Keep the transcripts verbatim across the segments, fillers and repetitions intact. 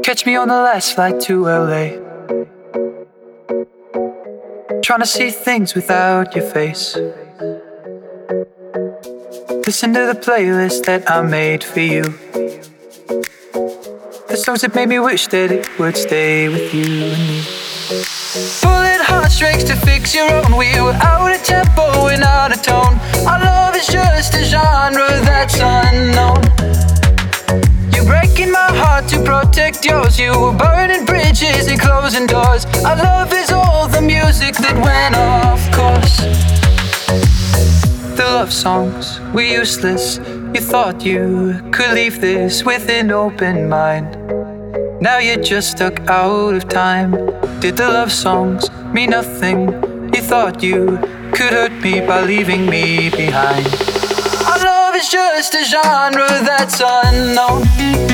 Catch me on the last flight to L A, trying to see things without your face. Listen to the playlist that I made for you, the songs that made me wish that it would stay with you and me. Pulling heartstrings to fix your own wheel, out of tempo and out of tone. Our love is just a genre that's unknown. You're breaking my heart to protect yours. You were burning bridges and closing doors. Our love is all the music that went off course. The love songs were useless. You thought you could leave this with an open mind. Now you're just stuck out of time. Did the love songs mean nothing? You thought you could hurt me by leaving me behind. Our love is just a genre that's unknown.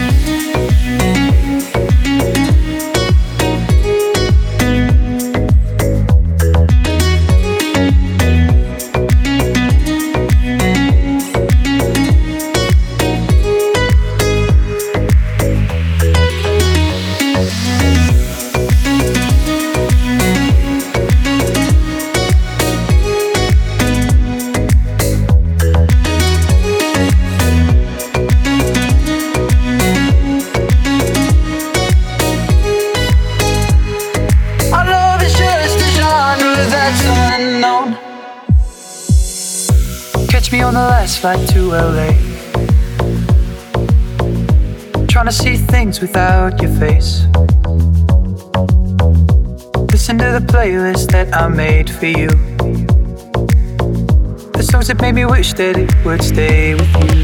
Catch me on the last flight to L A, trying to see things without your face. Listen to the playlist that I made for you, the songs that made me wish that it would stay with you.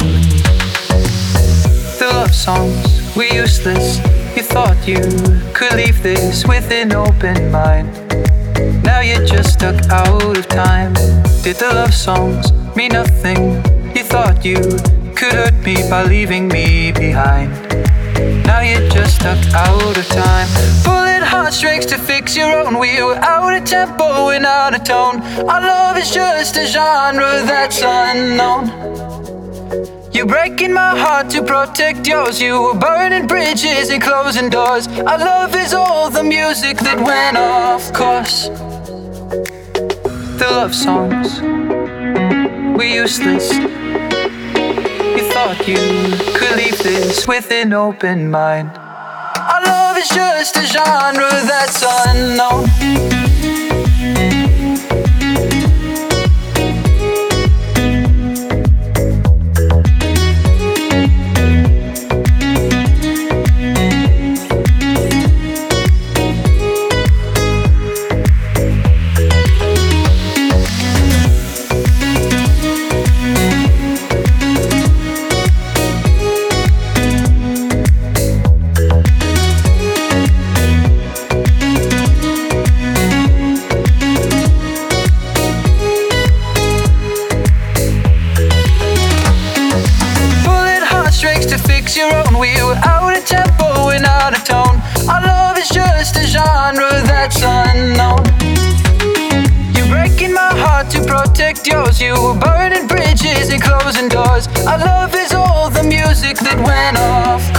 The love songs were useless. You thought you could leave this with an open mind. Now you're just stuck out of time. Did the love songs mean nothing? You thought you could hurt me by leaving me behind. Now you're just stuck out of time. Pulling heartstrings to fix your own wheel, out of tempo and out of tone. Our love is just a genre that's unknown. You're breaking my heart to protect yours. You were burning bridges and closing doors. Our love is all the music that went off course. The love songs were useless. You thought you could leave this with an open mind. Our love is just a genre that's unknown. Your own wheel, out of tempo and out of tone. Our love is just a genre that's unknown. You're breaking my heart to protect yours. You were burning bridges and closing doors. Our love is all the music that went off